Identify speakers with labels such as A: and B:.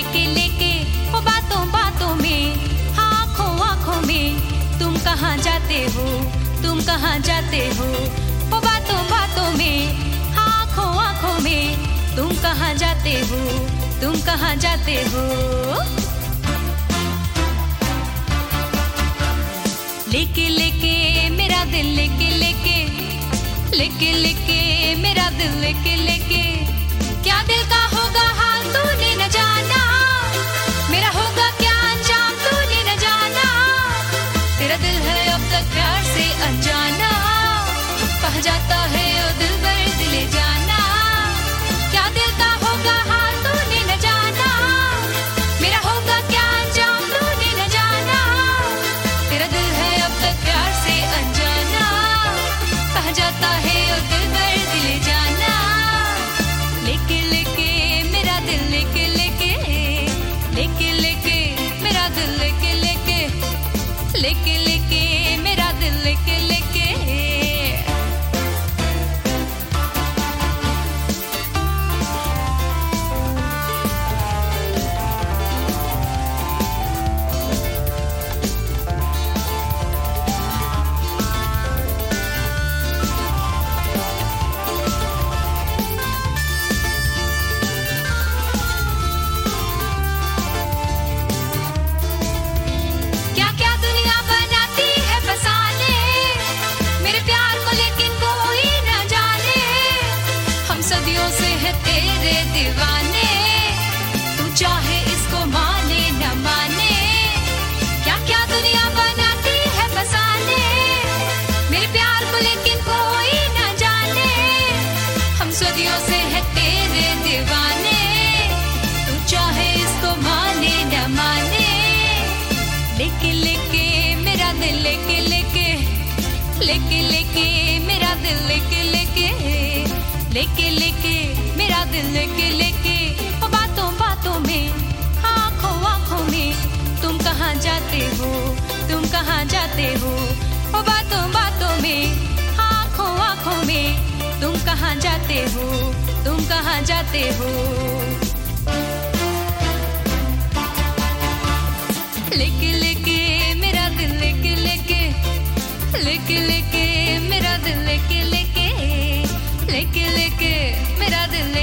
A: लेके लेके वो बातों बातों में, हाँ आँखों आँखों में। तुम कहाँ जाते हो, तुम कहाँ जाते हो, वो बातों बातों में, हाँ आँखों आँखों में। तुम कहाँ जाते हो, तुम कहाँ जाते हो। लेके लेके मेरा दिल लेके लेके, लेके लेके मेरा दिल लेके लेके। क्या दिल का होगा हाल तूने न जाना, मेरा होगा क्या अंजाम तूने न जाना। तेरा दिल है अब तक प्यार से अनजाना, कहाँ जाता है ओ दिल बर दिले जाना। क्या दिल का होगा हाल तूने न जाना, मेरा होगा क्या अंजाम तूने न जाना। तेरा दिल है अब तक प्यार से अनजाना, कहाँ जाता है ओ दिल बर दिले जाना। लेके लेके मेरा दिल लेके लेके, लेके लेके मेरा दिल लेके लेके, लेके लेके मेरा दिल लेके लेके। सदियों से है तेरे दीवाने, तू चाहे इसको माने न माने। क्या क्या दुनिया बनाती है फसाने, मेरे प्यार को लेकिन कोई न जाने। हम सदियों से है तेरे दीवाने, तू चाहे इसको माने न माने। लेके लेके मेरा दिल लेके लेके, लेके लेके मेरा दिल लेके लेके, लेके लेके मेरा दिल लेके लेके। वो बातों बातों में, आँखों आँखों में। तुम कहाँ जाते हो, तुम कहाँ जाते हो, वो बातों बातों में, आँखों आँखों में। तुम कहाँ जाते हो, तुम कहाँ जाते हो। लेके लेके मेरा दिल लेके लेके, लेके लेके मेरा दिल लेके लेके, लेके लेके मेरा दिल